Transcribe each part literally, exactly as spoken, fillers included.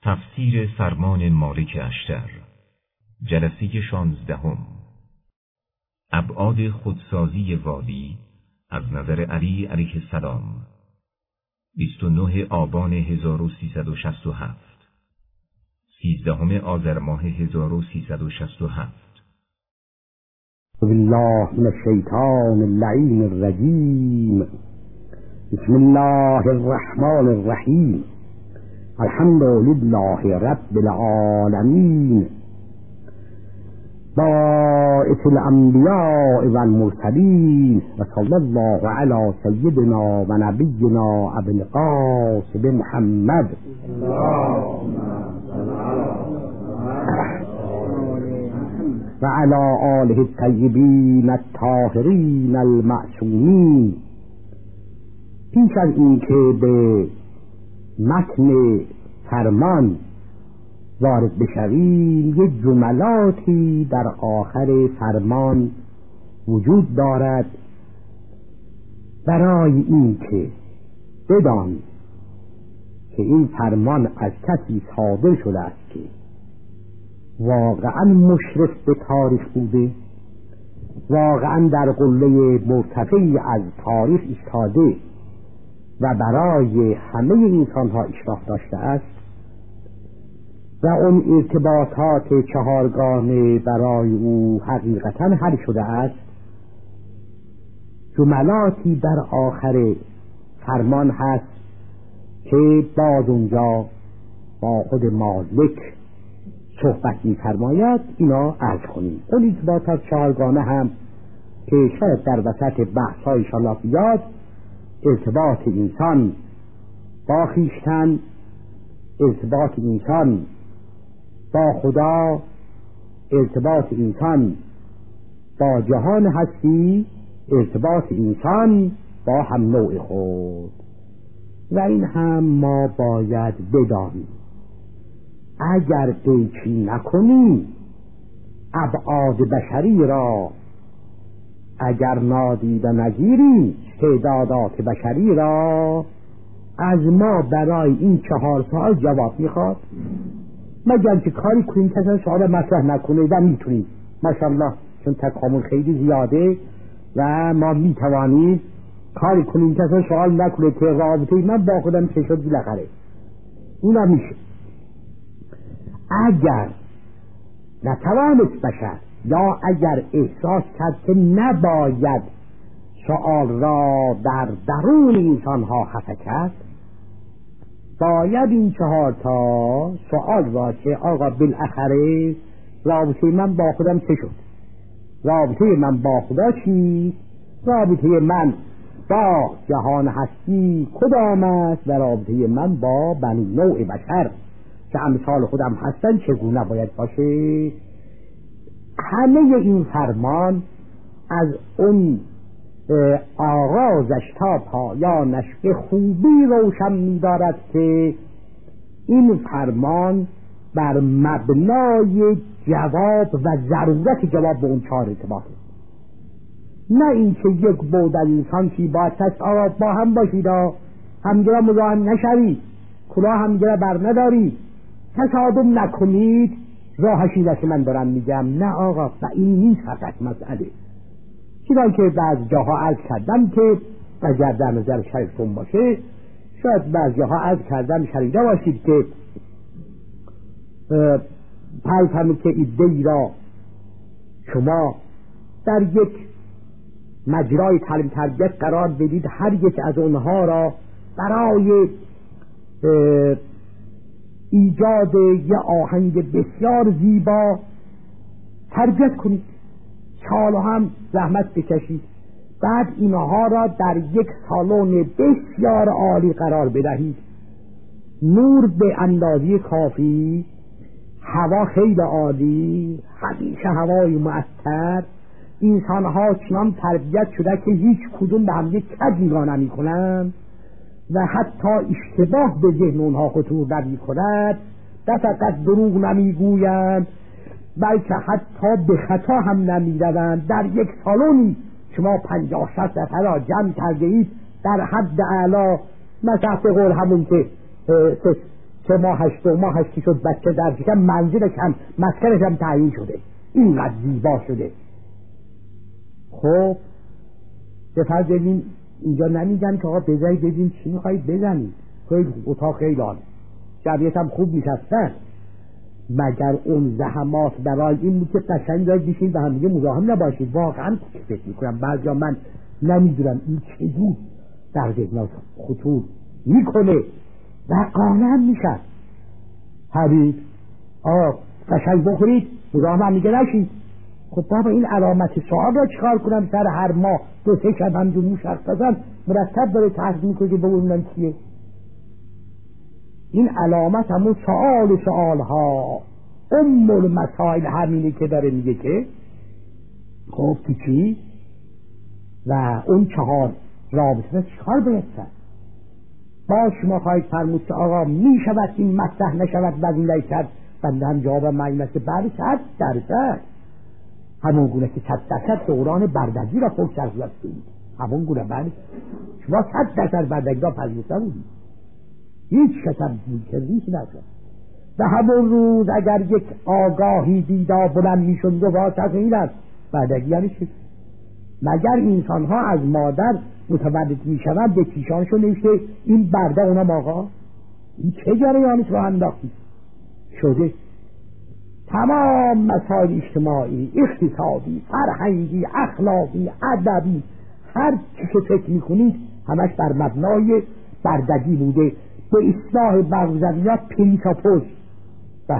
تفسیر فرمان مالک اشتر، جلسه شانزدهم. ابعاد خودسازی والی از نظر علی علیه السلام، بیست و نه آبان هزار و سیصد و شصت و هفت، سیزدهم آذر ماه هزار و سیصد و شصت و هفت. بالله من الشیطان اللعین الرجیم. بسم الله الرحمن الرحیم. الحمد لله رب العالمین، باعث الانبیاء و المرسلین، و صلی الله علی سیدنا و نبینا ابی القاسم محمد و علی آله الطیبین الطاهرین المعصومین. پیش از اینکه به متن فرمان وارد بشویم، یک جملاتی در آخر فرمان وجود دارد برای این که بدان که این فرمان از کسی صادر شده است که واقعا مشرف به تاریخ بوده، واقعا در قله مرتفعی از تاریخ ایستاده و برای همه انسان ها اشراف داشته است و اون ارتباطات چهارگانه برای او حقیقتا حل شده است. جملاتی در آخر فرمان هست که باز اونجا با خود مالک صحبت می فرماید. اینا عرض کنیم. اون ارتباطات چهارگانه هم که شاید در وسط بحث های انشاءالله بیاد، ارتباط انسان با خویشتن، ارتباط انسان با خدا، ارتباط انسان با جهان هستی، ارتباط انسان با هم نوع خود. و این هم ما باید بدانیم اگر پیچی نکنیم ابعاد بشری را، اگر نادیده نگیریم تعدادات بشری را، از ما برای این چهار سال جواب میخواد، مگر که کاری کنیم کسی سوال مطرح نکنه و میتونیم ماشاءالله، چون تکامل خیلی زیاده و ما میتوانیم کاری کنیم کسی سوال نکنه که رابطه من با خودم چه شد بالاخره اونا میشه. اگر نتوانست بشر یا اگر احساس کرد که نباید سؤال را در درون انسان ها خفه کرد، باید این چهار تا سؤال را که آقا بالاخره رابطه من با خودم چه شد، رابطه من با خدا چی، رابطه من با جهان هستی کدام است و رابطه من با بنی نوع بشر که امثال خودم هستن چگونه باید باشه. همه این فرمان از اون آغازش تا پایانش به خوبی روشن می دارد که این فرمان بر مبنای جواب و ضرورت جواب به اون چهار ارتباطه، نه اینکه یک بود انسان که باید تست آقا با هم باشید، همگرا مزاحم نشوید، کلاه همگرا بر ندارید، تصادم نکنید، راهش این است که من دارم میگم. نه آقا، و این نیست فقط مسئله. چیزایی که بعض جاها عرض کردم که اگر در نظر شریفتون باشه، شاید بعض جاها عرض کردم شریده باشید که پس همه که ایده را شما در یک مجرای تعلیم تربیت قرار بدید، هر یک از اونها را برای ایجاد یه آهنگ بسیار زیبا تربیت کنید، سال هم زحمت بکشید، بعد اینها را در یک سالن بسیار عالی قرار بدهید، نور به اندازه کافی، هوا خیلی عالی، همیشه هوای معطر، انسانها چنان تربیت شده که هیچ کدوم به هم یک کج نگاه نمی کنند و حتی اشتباه به ذهن اونها خطور نمی کند، نه فقط دروغ نمی گویند بلکه حتی به خطا هم نمی روند. در یک سالونی شما پنجاه شصت نفر را جمع کرده اید در حد اعلا، مثلا قول همون که سه ماهش دو ماهش که شد بچه در شکم، منزلش هم مسکنش هم تعیین شده، اینقدر زیبا شده. خب به فرض ببین اینجا نمیگن که آقا بذارید ببین چی میخواید بزنید، خیلی اتاق خیلی عالی، شبیهت هم خوب میشستن، مگر اون زحمات برای این بود که قشنگ دارید بشین و هم دیگه مزاحم نباشید؟ واقعا فکر میکنم بعضیا من نمیدونم این چجور در ذهن خطور میکنه و قانع میشن. حبیب آه قشنگ بخورید مزاحم هم دیگه نشید. خب بابا این علامت سوال را چکار کنم؟ سر هر ماه دو سه شب هم جون مشخصا مرتب داره تحصیل میکنه که ببینم چیه. این علامت همون سوال سوال ها ام المسائل همینه که داره میگه که خب که چی و اون چهار رابطه چکار باید کرد. با شما خواهید فرمود که آقا میشود این مطرح نشود وزیله کرد؟ بنده هم جوابم این است که بله صد درصد همون گونه که صد درصد دوران بردگی را خوب ترزیت کنید، همون گونه بله شما صد درصد بردگی را پذیرفته بودید، هیچ کسب کردیش نشد. و همون روز اگر یک آگاهی دیدا بلند میشد و واسط این است بردگی یعنی چی؟ مگر انسان ها از مادر متولد میشوند به پیشانشون نوشته این برده اونم آقا؟ این چه جریانی رو انداختی شده؟ تمام مسائل اجتماعی، اقتصادی، فرهنگی، اخلاقی، ادبی، هر چی که فکر میکنید همش بر مبنای بردگی بوده، به اصلاح بغضویات پریتاپوز بس،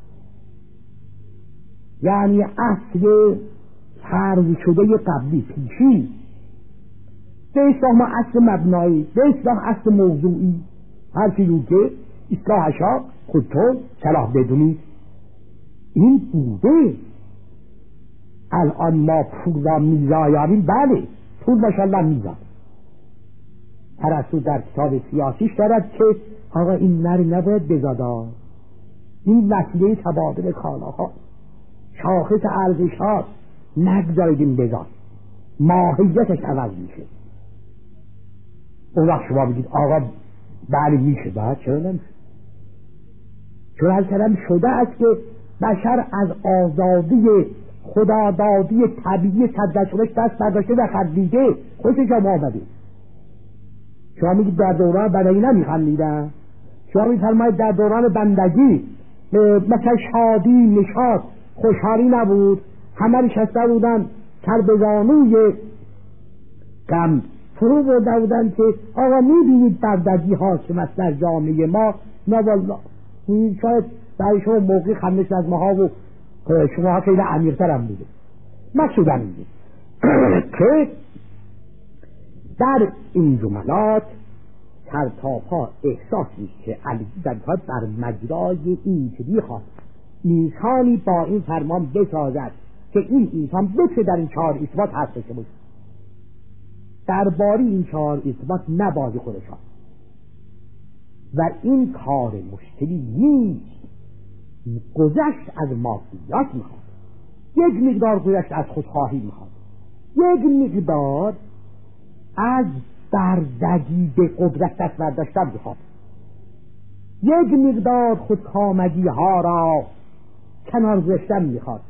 یعنی اصل فرض شده قبلی پیشی. به اصلاح ما اصل مبنایی، به اصلاح اصل موضوعی، هر چیزی که اصلاحش ها خودتون صلاح بدونید این بوده. الان ما پول را میزایاریم، بله پول ماشاءالله میزاد. ارسطو در کتاب سیاسیش دارد که آقا این نر نباید بزادا، این وسیله تبادل کالاها، شاخص ارزش ها، نگذارید این بزاد، ماهیتش عوض میشه. اون وقت شما بگید آقا بله میشه، بعد چرا نمیشه؟ چون هر کلم شده است که بشر از آزادی خدادادی طبیعی صدرشونش دست برداشته و خندیده، خوشش هم آمده. شما میگید در دوران بندگی نمیخندیدن، شما میفرمایید در دوران بندگی مثلا شادی، نشاط، خوشحالی نبود، همه نشسته بودن سر به زانوی غم فرو برده بودن که آقا میبینید بردگی حاکم در جامعه ما. نه والله شاید برای شما موقعی خندش از ماها و شما ها خیلی عمیق‌تر هم بوده. مقصودم میگه که در این جملات سرتاپا احساسی که علی در بر مجرای اینجوری خواست انسانی با این فرمان بسازد که این انسان بشه در این چهار اثبات هستش باشه، درباره این چهار اثبات نبازی خودشان و این کار مشکلی نیست. گذشت از مادیات میخواد، یک مقدار گذشت از خودخواهی میخواد، یک مقدار از بردگی به قدرت دست برداشتن میخواد، یک مقدار خودکامگی ها را کنار گذاشتن میخواد.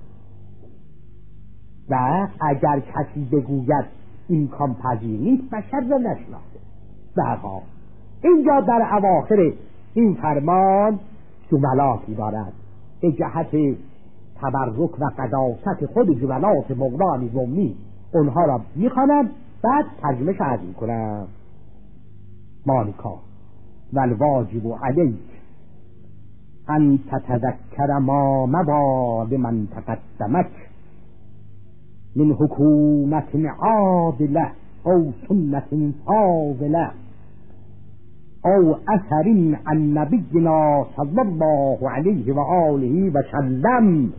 و اگر کسی بگوید این کام پذیر نیست، بشر را نشناخته. برها اینجا در اواخر این فرمان جملاتی دارد به جهت تبرک و قداست خود جملات مغران رومی، اونها را میخوانم بعد ترجمه شد میکنم. مالکا والواجب علیک ان تتذکر ما مباد من تقدمک من حکومت عادله او سنت فاضله او اثر عن نبینا صلی الله علیه و آله و سلم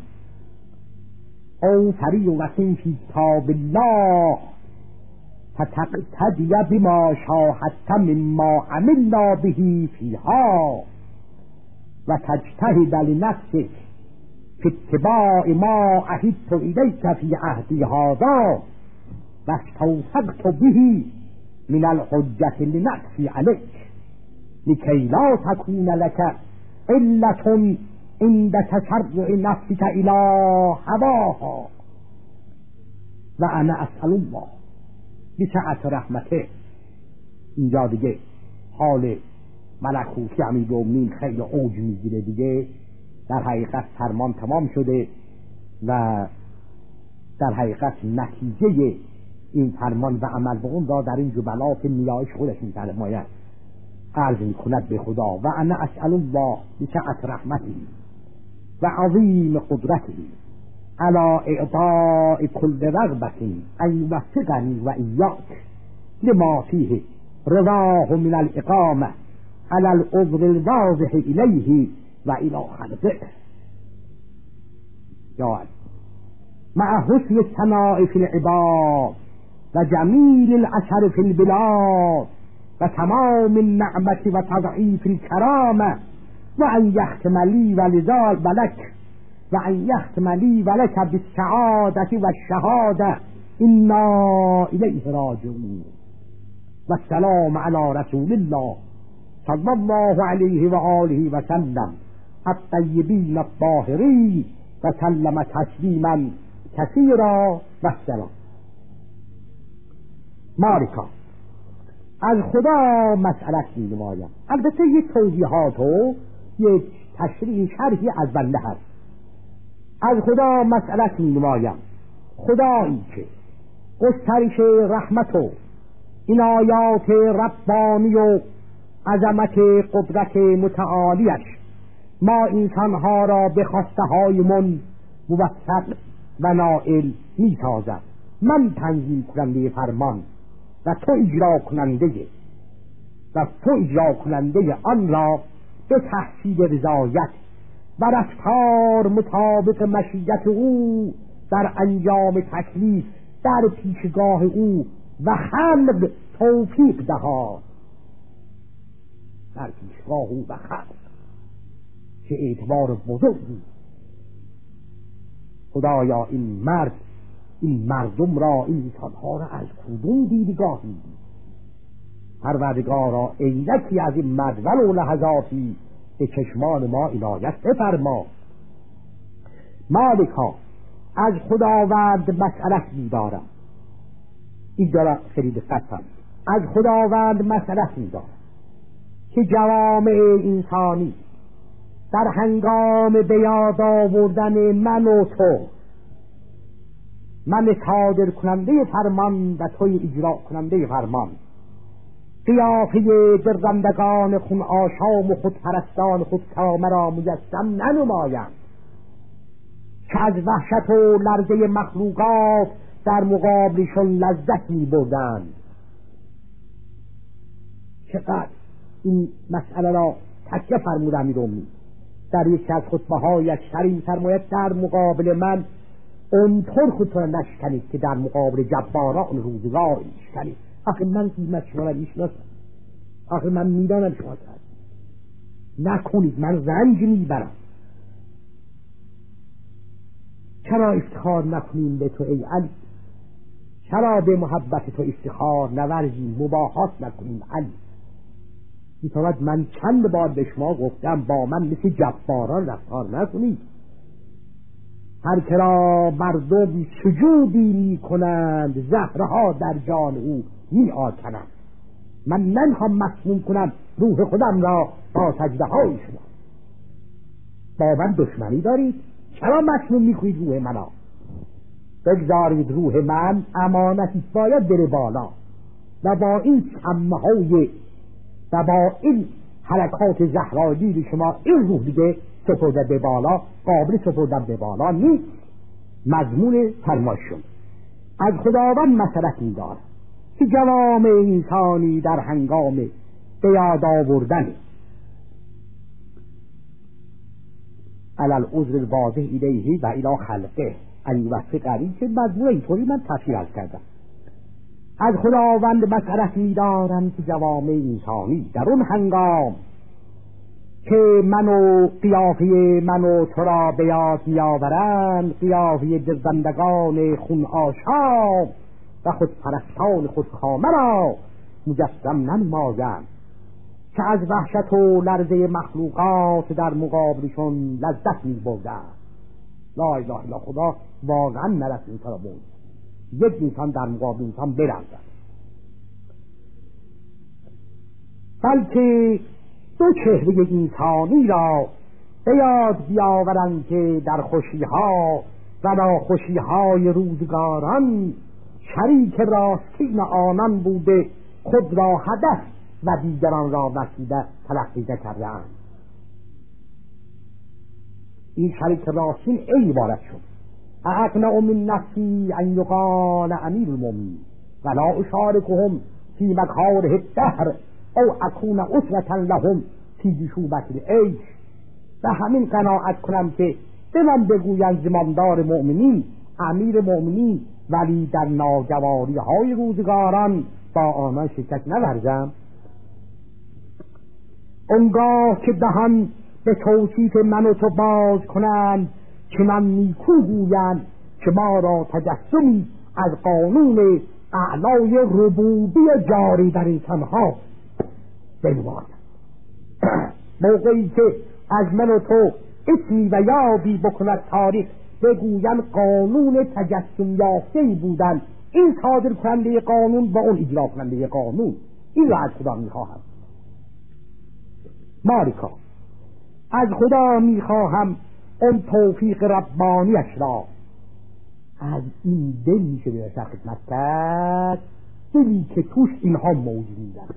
او فریضة فی کتاب الله فتقتدی بما شاهدت مما عملنا به فیها و تجتهد لنفسك فی اتباع ما عهدت الیک فی عهدی هذا و استوثقت به من الحجة لنفسی علیک لکی لا تکون لك علت عند تشرع نفسك الی هواها و انا اسأل الله بسعت رحمته. اینجا دیگه حال ملکوتی امیرالمومنین خیلی اوج میگیره دیگه. در حقیقت فرمان تمام شده و در حقیقت نتیجه این فرمان و عمل به اون را در این جبلات نیایش خودش می‌فرماید. عرض می‌کند به خدا و انا اسأل الله بسعت رحمته و عظیم قدرته علی اعطاء کل رغبة ان یوفقنی و ایاک لما فیه رضاه من الاقامه علی العذر الواضح الیه و الی خلقه. یا مع حسن الثناء فی العباد و جمیل الاثر فی البلاد و تمام النعمت و تضعیف الکرامه و ان یختم لی و لذال ولک و ان یختم لی ولک بالسعادة و الشهاده انا الیه راجعون. و السلام علی رسول الله صلی الله علیه و آله و سلم الطیبین الطاهرین و سلم تسلیما کثیرا و السلام. مالکا از خدا مسئلت می نمایم. البته یک توضیحات و یک تشریح شرحی از بنده هست. از خدا مسئلت می نمایم، خدایی که گسترش رحمت و عنایات ربانی و عظمت قدرت متعالیش ما انسانها را به خواسته های من موفق و نائل می سازد. من تنظیم کننده فرمان و تو اجرا کننده و تو اجرا کننده آن را به تحصیل رضایت و رفتار مطابق مشیت او در انجام تکلیف در پیشگاه او و خلق توفیق دهاد. در پیشگاه او و خلق چه اعتبار بزرگی. خدایا این مرد این مردم را این انسانها را از کدوم دیدگاه میدی؟ پروردگارا عینکی از این مرد ولو لحظاتی به چشمان ما عنایت بفرما. مالکا از خداوند مسئلت می‌دارم. این دارم خیلی دقت کنید. از خداوند مسئلت می‌دارم که جوامع انسانی در هنگام به یاد آوردن من و تو، من صادر کننده فرمان و توی اجرا کننده فرمان، قیافه درندگان خون آشام و خودپرستان خودکامه را مجسم ننمایند که از وحشت و لرزه مخلوقات در مقابلشون لذت می بردند. چقدر این مسئله را تکیه فرمود امیرالمومنین در یکی از خطبه‌هایش شریف فرماید در مقابل من اونطور خودتون نشکنید که در مقابل جباران روزگار نشکنید. آخه من قیمت شما را میشناسم، آخه من میدانم شما کرد نکنید، من رنج میبرم. چرا افتخار نکنیم به تو ای علی؟ چرا به محبت تو افتخار نورزیم، مباحات نکنیم علی؟ میتواند من چند بار به شما گفتم با من مثل جباران رفتار نکنید. هر کرا مردم سجودی می کنند زهرها در جان او می آکنند. من نمیخوام مسموم کنم روح خودم را با سجده های شما. با من دشمنی دارید؟ چرا مسموم می کنید روح منو؟ بگذارید روح من امانتی باید بره بالا و با این سمه های و با این حرکات زهرایی شما این روح دیگه سپرده به بالا، قابل سپردن به بالا نیست. مضمون فرمایشون از خداوند مسئلت می‌دارد که جوامع انسانی در هنگام به یاد آوردن علی العذر الواضح الیه و الی خلقه ان یوفقنی که مضمون اینطوری من تفسیر کردم. از خداوند مسئلت می‌دارم که جوامع انسانی در اون هنگام که منو قیافه منو تو را به یاد می‌آورند، قیافه دربندگان خون آشام و خود پرستان خود کامه را مجسم ننمایند که از وحشت و لرزه مخلوقات در مقابلشون لذت می برده. لا اله الا خدا واقعا نرسید این طرح بود یک انسان در مقابل انسان برنزد، بلکه دو چهره انسانی را به یاد بیاورند که در خوشیها و ناخوشیهای روزگاران شریک راستین آنان بوده، خود را هدف و دیگران را وسیله تلقی کردند. این شریک راستین ای عبارت شد: اقنع من نفسی ان یقال امیر المؤمنین ولا اشارکهم فی مکاره الدهر او اکون اسوة لهم فی جشوبة العیش. و همین قناعت کنم که به من بگویند زمامدار مؤمنین، امیر مؤمنین، ولی در ناگواری های روزگاران با آنان شرکت نورزم. اونگاه که دهان به توصیف من و تو باز کنند که من نیکو گویند که ما را تجسمی از قانون اعلای ربوبی جاری در انسانها بنماید. موقعی که از من و تو اسمی و یابی بکند تاریخ، بگویند قانون تجسم یافته‌ای بودن، این صادر کننده قانون با اون اجرا کننده قانون. این را از خدا میخواهم. مالکا، از خدا میخواهم اون توفیق ربانیش را. از این دلی که به خدمت کرد، دلی که توش اینها موجودند،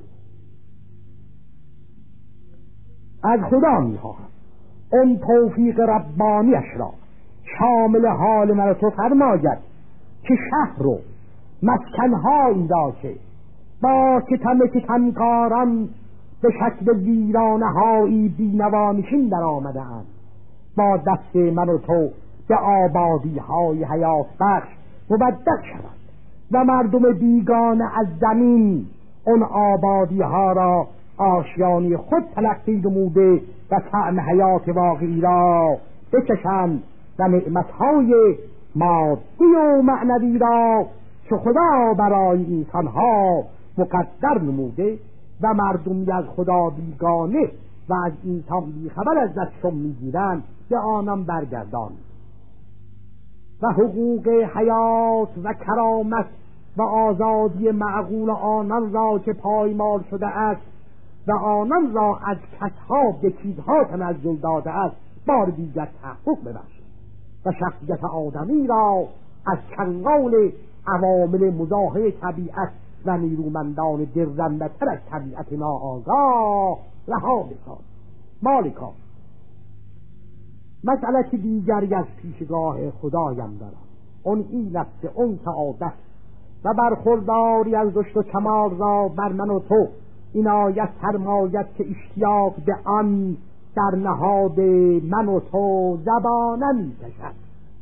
از خدا میخواهم اون توفیق ربانیش را شامل حال من تو فرماید که شهر و مسکنهایی را که با ستم ستمکاران به شکل ویرانه هایی بینوانشین در آمده اند، با دست من و تو به آبادی های حیات بخش مبدل شود و مردم بیگانه از زمین اون آبادی ها را آشیانی خود تلقی نموده و طعم حیات واقعی را بچشند و نعمتهای مادی و معنوی را که خدا برای انسانها مقدر نموده و مردمی از خدا بیگانه و از انسان بیخبر از دستشون میگیرند به آنان برگردان و حقوق حیات و کرامت و آزادی معقول آنان را که پایمال شده است و آنان را از کسها به چیزها تنزل داده است بار دیگر تحقق ببخشد و شخصیت آدمی را از چنگال عوامل مزاحم طبیعت و نیرومندان درزنده‌تر از طبیعت ناآگاه رها بساز. مالکا، مسئله دیگری از پیشگاه خدایم دارم، اون این است اون سعادت و برخورداری از رشد و کمال را بر من و تو عنایت فرماید که اشتیاق به آن در نهاد من و تو زبانه می کشد.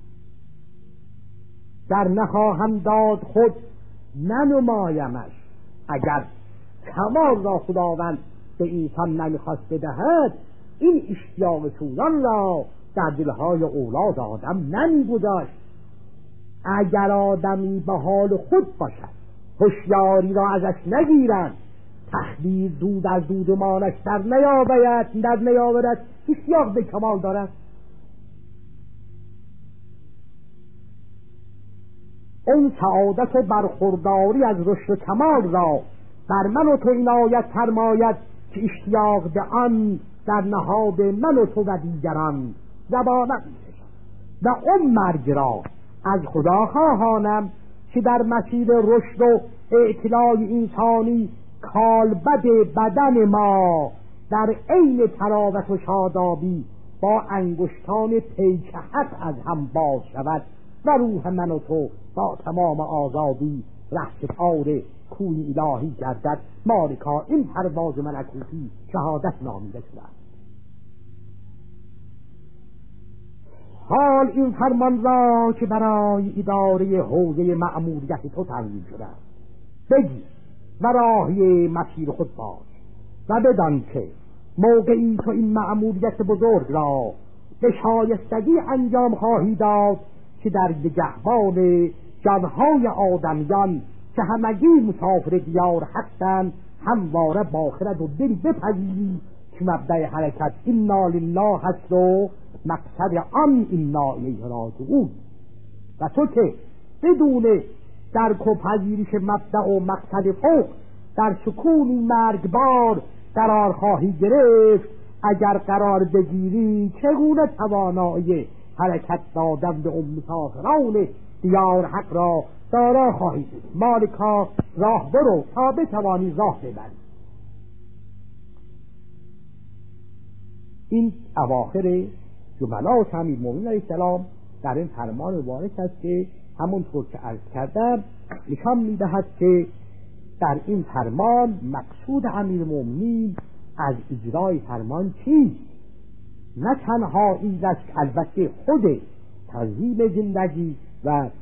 در نخواهم داد خود ننمایمش. اگر کمال را خداوند به انسان نمیخواست بدهد، این اشتیاق سوزان را در دلهای اولاد آدم نمیگذاشت. اگر آدمی به حال خود باشد، هوشیاری را ازش نگیرند، تخدیر دود از دود مانش در نیاورد در نیاورد اشتیاق به کمال دارد. اون سعادت و برخورداری از رشد و کمال را بر من و تو عنایت فرماید که اشتیاق به آن در نهاد من و تو و دیگران زبانت می‌کشد و اون مرگ را از خدا خواهانم که در مسیر رشد و اطلاع انسانی کالبد بدن ما در عین تراوت و شادابی با انگشتان پیکهت از هم باز شود و روح من و تو با تمام آزادی رهسپار کوی الهی گردد. مالکا، این پرواز ملکوتی شهادت نامیده شده. حال این فرمان را که برای اداره حوزه مأموریت تو تعیین شده بگیر و راهی مسیر خود باش و بدان که موقعی تو این مأموریت بزرگ را به شایستگی انجام خواهی داد که در نگهبان جانهای آدمیان که همگی مسافر دیار هستند همواره با خرد و دل بپذیری که مبدأ حرکت انا لله هست و مقصد آن انا الیه راجعون. و تو که بدون درک و پذیرش مبدأ و مقصد فوق در سکونی مرگبار قرار خواهی گرفت، اگر قرار بگیری چگونه توانایی حرکت دادن به اون مسافران دیار حق را دارا خواهی بود؟ مالکا راه برو تا بتوانی راه ببری. این اواخر جملات امیرالمومنین علیه السلام در این فرمان مبارک است که همونطور که عرض کردم نشان میدهد که در این فرمان مقصود امیرالمومنین از اجرای فرمان چیست؟ نه تنها این است که البته خود تنظیم زندگی و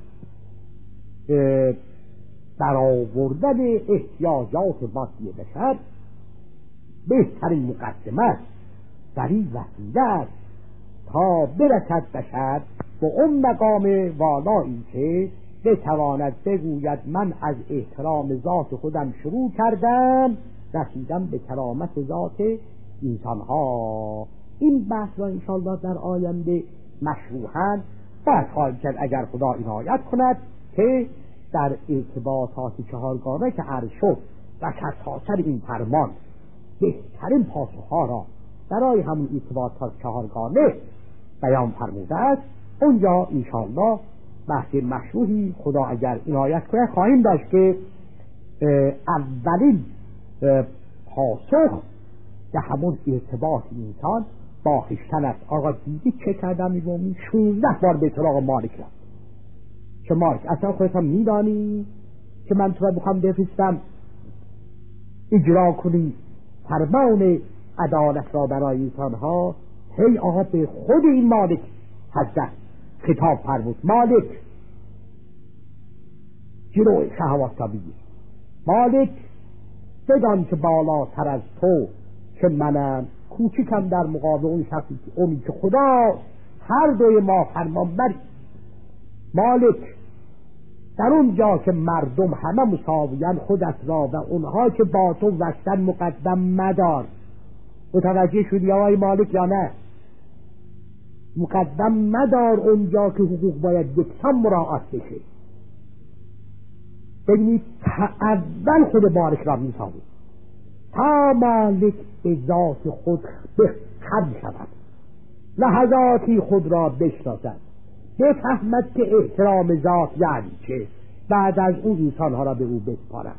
برآوردن احتیاجات مادی بشر بهترین مقدمه است، در این وسیله است تا برسد بشر به اون مقام والایی که بتواند بگوید من از احترام ذات خودم شروع کردم رسیدم به کرامت ذات انسان ها. این بحث را انشاءالله در آینده مشروحاً باید خواهیم کرد اگر خدا عنایت کند که در ارتباطات چهارگانه که عرض شد و سرتاسر این فرمان بهترین پاسخها را برای همون ارتباطات چهارگانه بیان فرموده است. اونجا انشاءالله بحث مشروحی خدا اگر عنایت کنه خواهیم داشت که اولین پاسخ به همون ارتباط انسان با خویشتن است. آقا دیدی چه کردم میگم شونزده بار به سراغ مالک رفت که مالک اصلا خودت هم میدانی که من تو را بخوام بفرستم اجرا کنی فرمان عدالت را برای انسان ها. هی آقا به خود این مالک حضرت خطاب فرمود مالک جلو شهوات را بگیر، مالک بدان که بالاتر از تو که منم کوچکم در مقابل اون شخصی که اونی که خدا هر دوی ما فرمان بری. مالک در اون جا که مردم همه مساویان خودت را و اونها که با تو وقتن مقدم مدار. متوجه شدی آقای مالک یا نه؟ مقدم مدار اونجا که حقوق باید یکسان مراعات بشه. ببینید اول خود بارک را میساوید تا مالک به ذات خود خم شود، لحظاتی خود را بشناسد، بفهمد که احترام ذات یعنی چه، بعد از اون انسانها را به او بسپارد.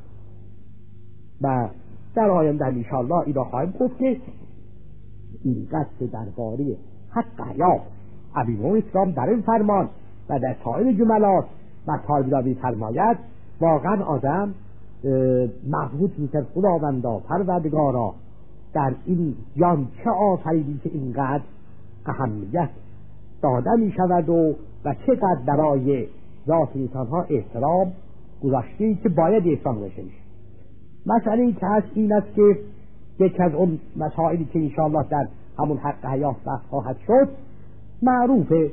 و در آینده انشاءالله این را خواهیم گفت که این قصد درباره حق حیات امیرالمومنین اسلام در این فرمان و در سایر جملات مطالبی را می‌فرماید واقعا آدم مضبوط می‌کرد خداوندا پروردگارا در این جان چه آفریدی که اینقدر اهمیت داده می شود و و چقدر برای ذات انسانها احترام گذاشتی که باید احترام بشه. مسئله که هست این است که یکی از اون مسائلی که انشاءالله در همون حق حیات بحث خواهد شد معروفه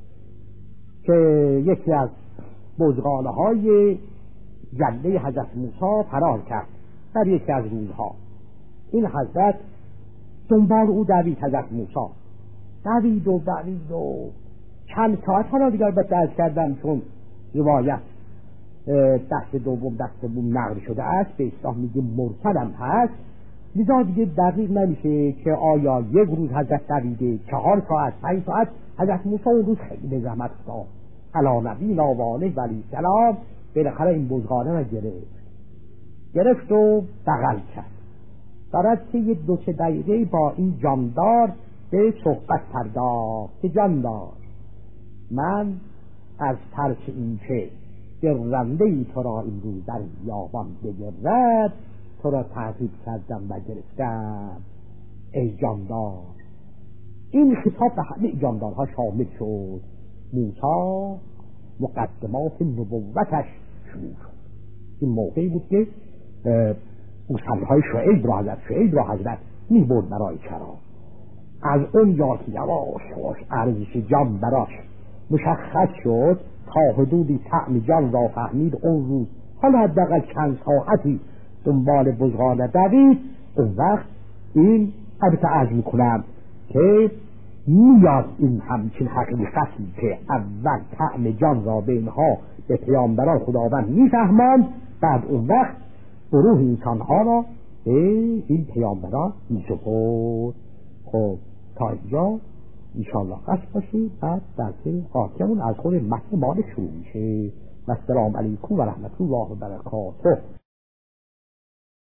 که یکی از بزغاله های جنده حضرت موسی فرار کرد در یکی از روزها. این حضرت دنبال او دوید، حضرت موسی دوید و دوید و چند ساعت حالا دیگر باید درست کردم چون روایت دست دوم دست دوم نقل شده است به اصطلاح میگه مرسلم هست، لذا دیگه دقیق نمیشه که آیا یک روز حضرت دویده چهار ساعت پنج ساعت. حضرت موسی اون روز خیلی به زحمت افتاد علی نبینا و آله و علیه السلام. بالاخره این بزغاله را گرفت گرفت و بغل کرد. دارد که یک دو سه دقیقه با این جاندار به صحبت پرداخت که جاندار من از ترس این که درنده ای تو را این روز در بیابان بگرد تو را تعقیب کردم و گرفتم ای جاندار. این خطاب به همه جاندارها شامل شد. موسی مقدمات نبوتش شروع شد. این موقعی بود که مصلیهای شعیب را حضرت شعیب را حضرت می برد برای چرا. از اون جا که یواش یواش ارزش جان براش مشخص شد تا حدودی طعم جان را فهمید اون روز حالا حداقل چند ساعتی دنبال بزغال دوید، اون وقت این البته عرض میکنم که میاد این همچین حقیقتی که اول طعم جان را به اینها به پیامبران خداوند میفهماند، بعد اون وقت روح انسانها را به این پیامبران میسپرد. خب تا اینجا انشاءالله قصد باشید، بعد درس آتیمون از خود متن مالک شروع میشه. و السلام علیکم و رحمت الله و برکاته.